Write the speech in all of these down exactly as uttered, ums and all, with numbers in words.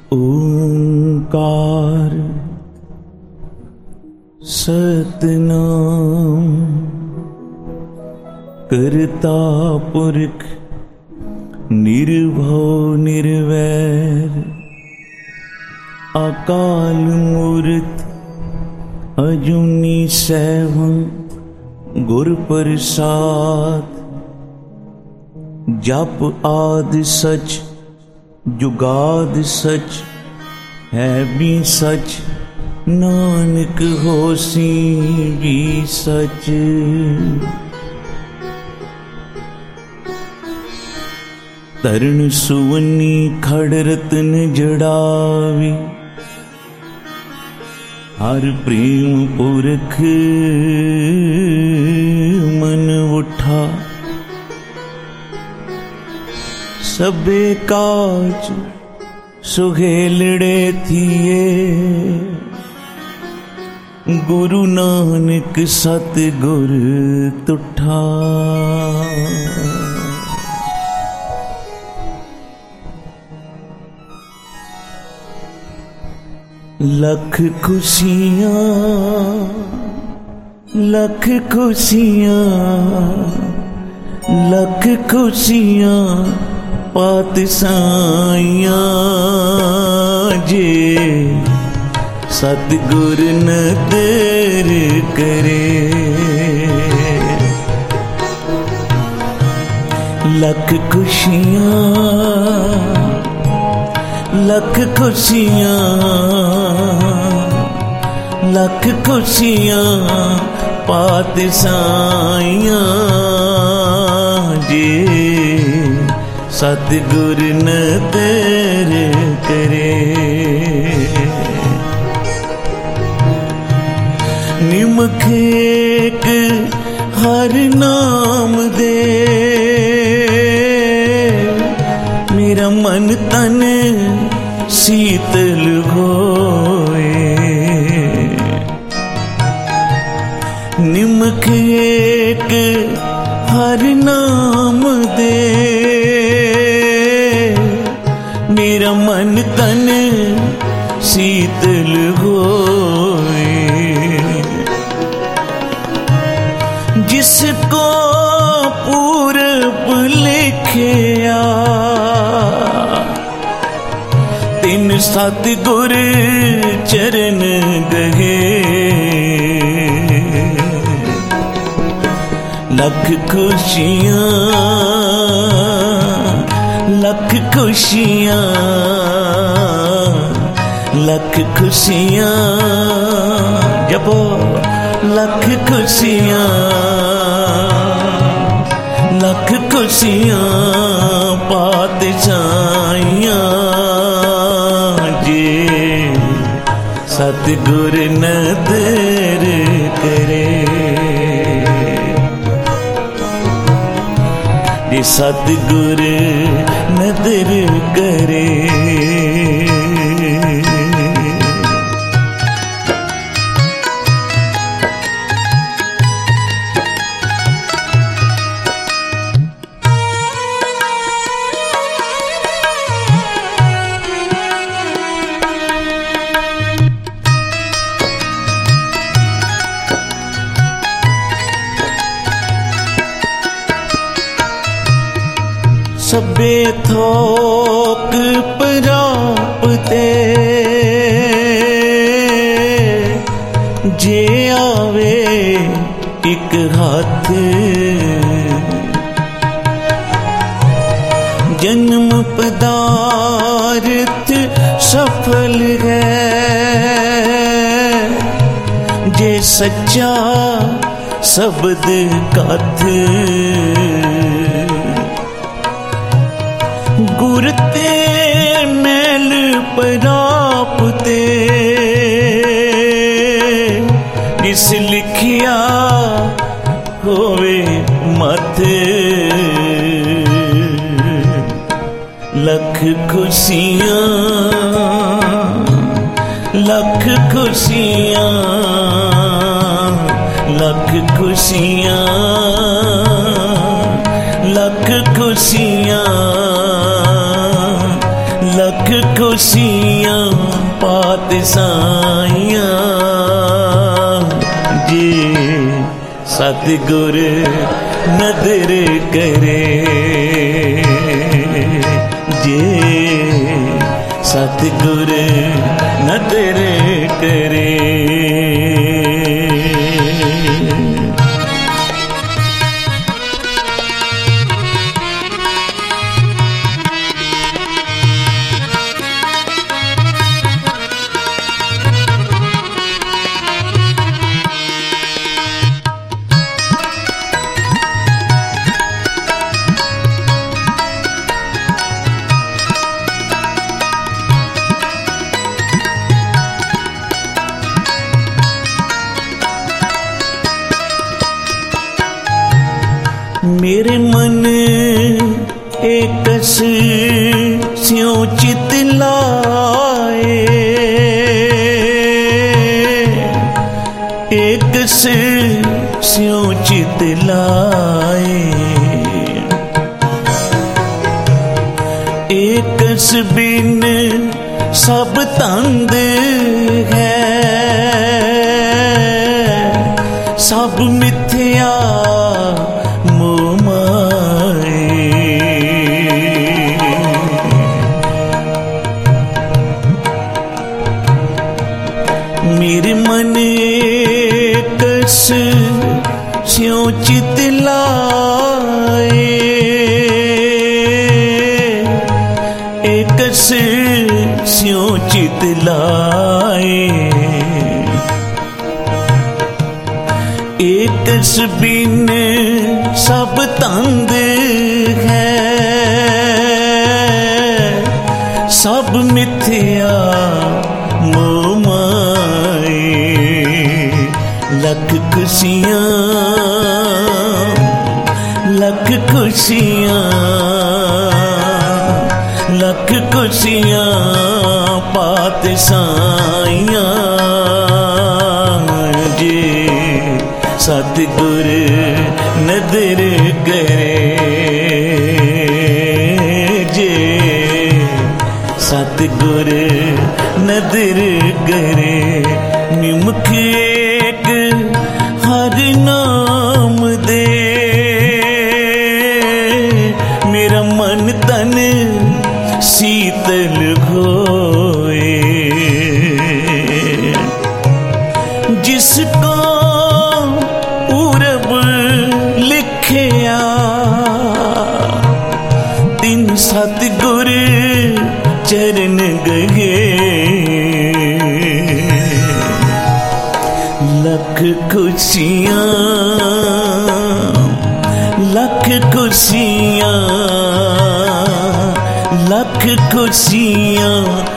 ओंकार सतनाम करता पुरख निर्भव निर्वैर अकाल मूर्त अजूनी सैभं गुर प्रसाद। जप आदि सच जुगाद सच है भी सच नानक होसी भी सच। तरण सुवनी खड़ रतन जड़ावी हर प्रेम पुरख मन उठा। सबे काज सुहेलड़े थिए गुरु नानक सतगुर तुठा। लख खुशियाँ लख खुशियाँ लख खुशियाँ पात साइयाँ जे सतगुर नदर करे। लख खुशियाँ लख खुशियाँ लख खुशियाँ पात साइयाँ जे सतगुर नदर करे। निमख एक हर नाम दे मेरा मन तन शीतल होए। निमख एक हर नाम दे मेरा मन तन शीतल होए। जिसको पूरब लिखिया तिन सतगुर चरण गहे। लख खुशियाँ लख खुशियाँ लख खुशियाँ जपो लख खुशियाँ लख खुशियाँ पात साइयाँ जे सतगुर नदर करे। जे सतगुर नदर करे। सबे थोक प्राप्ते जे आवे एक हाथ। जन्म पदार्थ सफल है जे सच्चा शब्द कथ। गुर ते मैल प्राप्ते जिस लिखिया होवे मत। लख खुशियाँ लख खुशियाँ लख खुशियाँ लख खुशियाँ लख लख खुशियां पात साइयां जे सतगुर नदर करे, जे सतगुर नदर करे। मेरे मन एकस स्यों चित लाए, एकस स्यों चित लाए, एकस बिन सब तंग है, सब मिथ्या मेरे मन एकस स्यों चित लाए, एकस स्यों चित लाए, एकस बिन सब तंग है, सब मिथ्या मोह माए। लख खुशियां लख खुशियां लख खुशियां पात साइयां जे सतगुर नदर करे, जे सतगुर नदर करे। निमुख एक हर नाम दे, मेरा मन तन शीतल होए, जिसको पूरब लिखिया दिन सतगुर चरण गए। लख खुशियां लख खुशियां लख खुशियां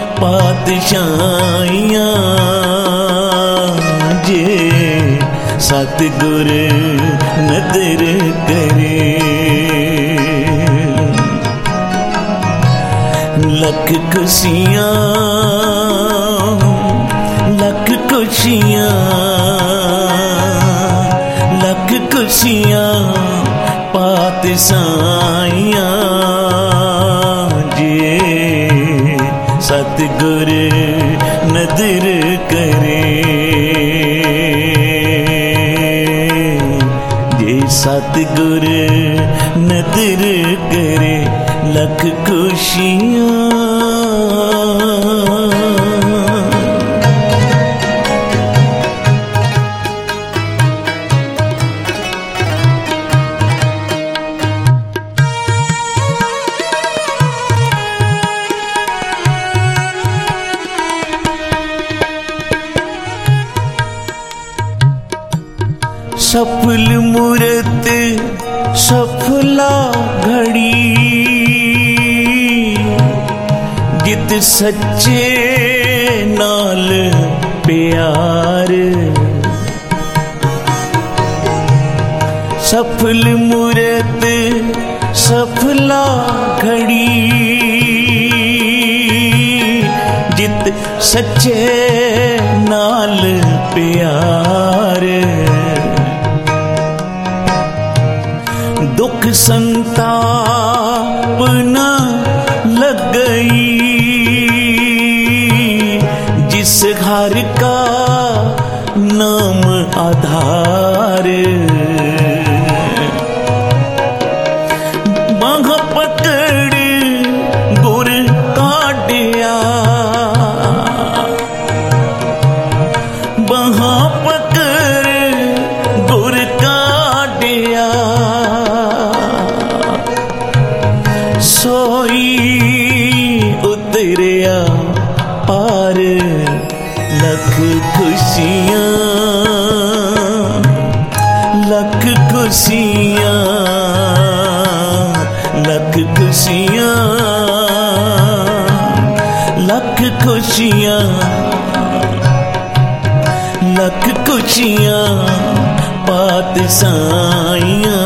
पातशाहियां जे सतगुर नदर करे। लख खुशियां लख खुशियां लख खुशियां पातशाहियां जे सतगुर नदर करे, जे सतगुर नदर करे। लख खुशियां सफल मूरत सफला घड़ी, जित सच्चे नाल प्यार। सफल मूरत सफला घड़ी, जित सच्चे नाल प्यार। दुख संताप न लगई, हर का नाम आधार। बांह पकड़ गुर काटिया, बांह पकड़ गुर काटिया, सोई उतरिया पार। लख खुशियां लख खुशियां लख खुशियां लख खुशियां लख खुशियां पात साइयां।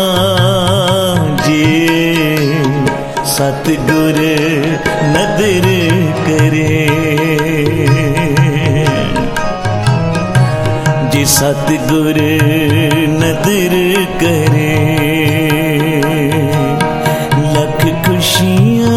जे सतगुर नदर करे, जे सतगुर नदर करे, लख खुशियां।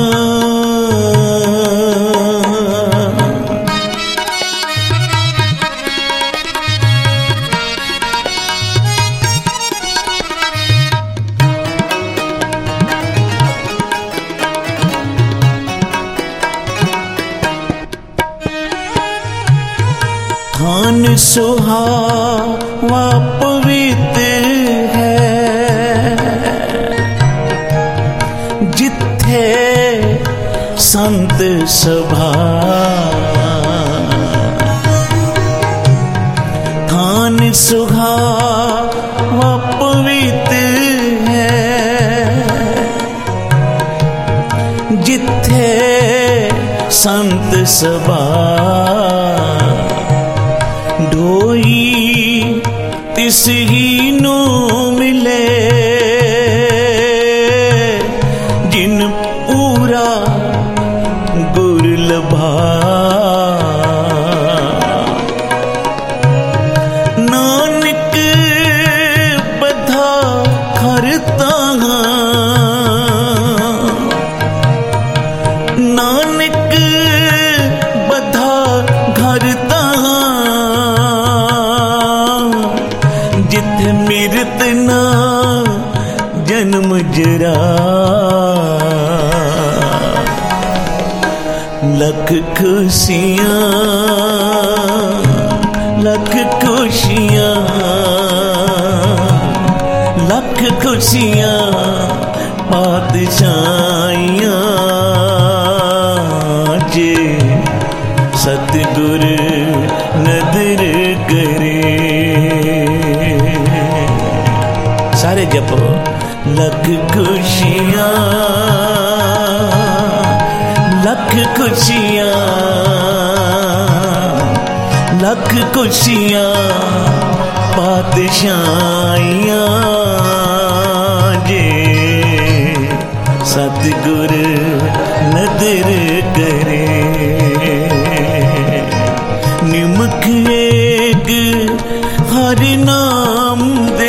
थान सुहावा पवित्र है, जिथे संत सभा। थान सुहावा पवित्र है, जिथे संत सभा। ढोई तिस ही नो मिले, जिन पूरा गुर लभा। नानक बधा खरता, नानक बधा घरता। जिथे मृत ना जन्म जरा, लख खुशियां लख खुशियां लख खुशियां पातशाहियां। जे सतगुर नदर करे, सारे जपो। लख खुशियां लख खुशियां लख खुशियां पातशाहियां। जे सतगुर नदर करे, निमख एक हरि नाम दे,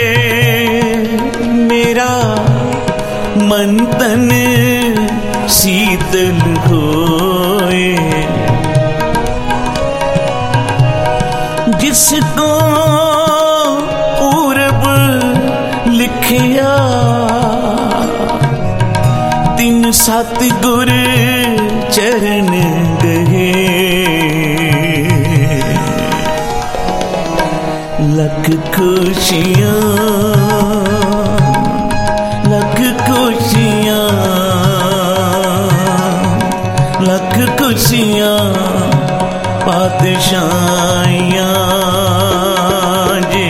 मेरा मन तन शीतल होए। जिसको पूरब लिखिया, तिन सतगुर चरण गए। लख खुशियां लख खुशियां लख खुशियां पातशाहियां। जे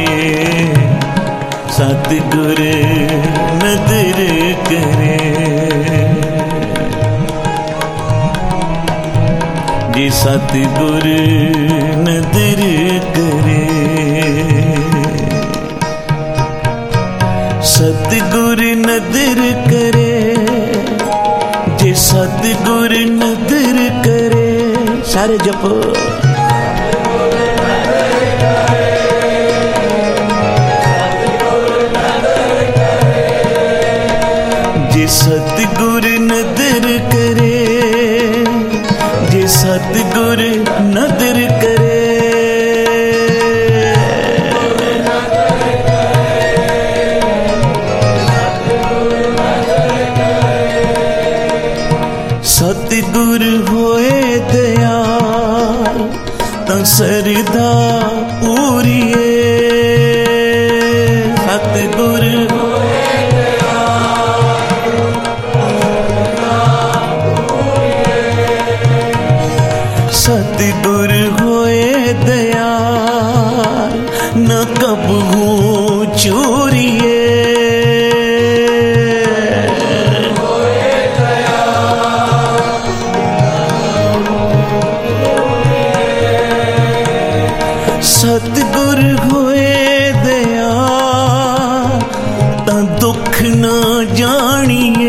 सतगुर नदर करे, जे सतगुर नदर करे। सतगुर नदर करे, जे सतगुर नदर करे। सारे जपो। जे सतगुर नदर करे, जे सतगुर नदर करे। चूरिए सतगुर होए दया तां दुख ना जानिए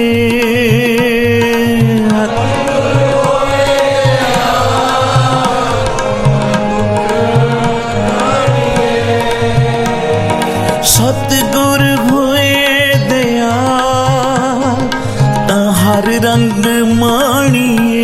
सतगुर होए दया तां हर रंग माणिए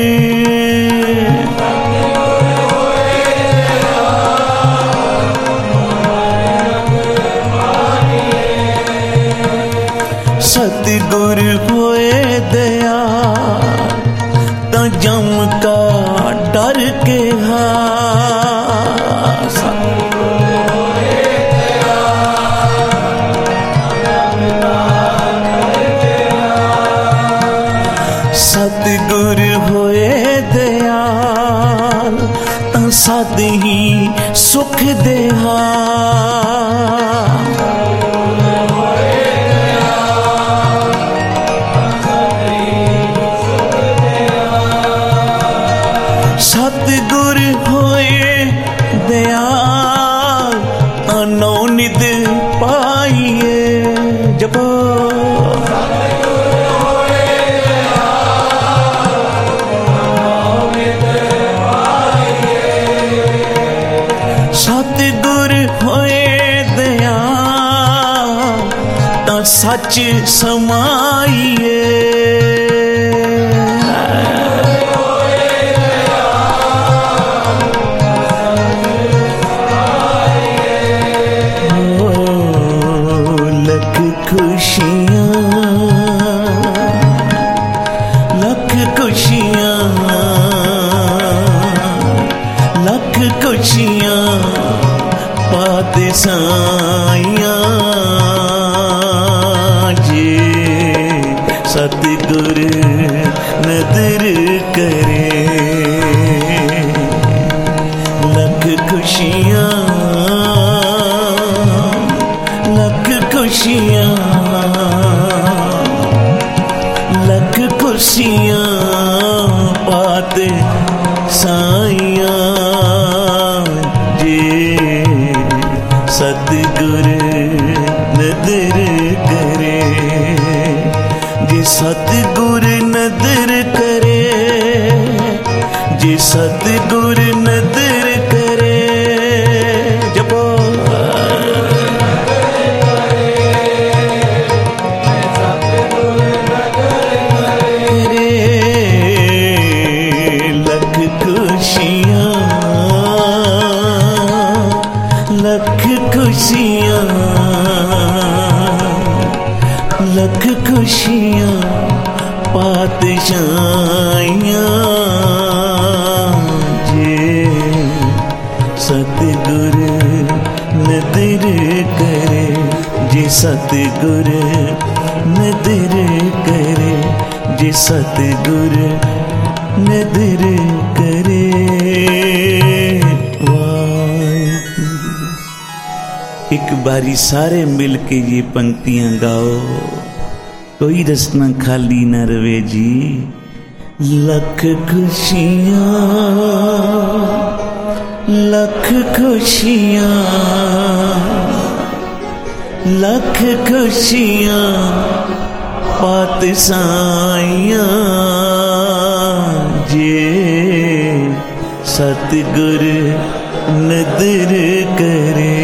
सतगुर होए दया तां जम का डर के हा सतगुर होए दयाल तां सद ही सुख देहा सतगुर होए दयाल तां नौ निद पाइए जपो सतगुर होए दया तां सच समाइए लख खुशियाँ लख खुशियाँ लख खुशियाँ पाते साइयाँ जे सतगुर नदर करे लख खुशियाँ लख खुशियाँ लख खुशियाँ पाते साइयाँ सतगुर नदर करे जे सतगुर नदर करे जे सतगुर नदर करे जपो करे लख खुशियाँ लख खुशियाँ लख खुशियाँ पातशाइयाँ जे सतगुर नदर करे जे सतगुर नदर करे जे सतगुर नदर करे एक बारी सारे मिल के ये पंक्तियां गाओ कोई रसना खाली न रवे जी लख खुशियाँ लख खुशियाँ लख खुशियाँ पात साइयाँ जे सतगुर नदर करे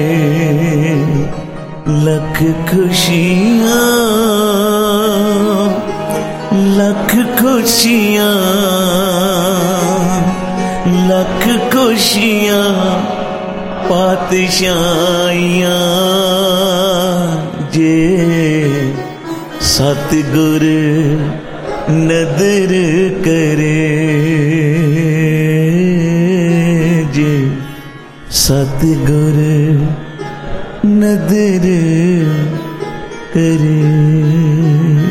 लख खुशियाँ लख खुशियाँ लख खुशियाँ पातशाइयाँ जे सतगुर नदर करे जे सतगुर नदर करे।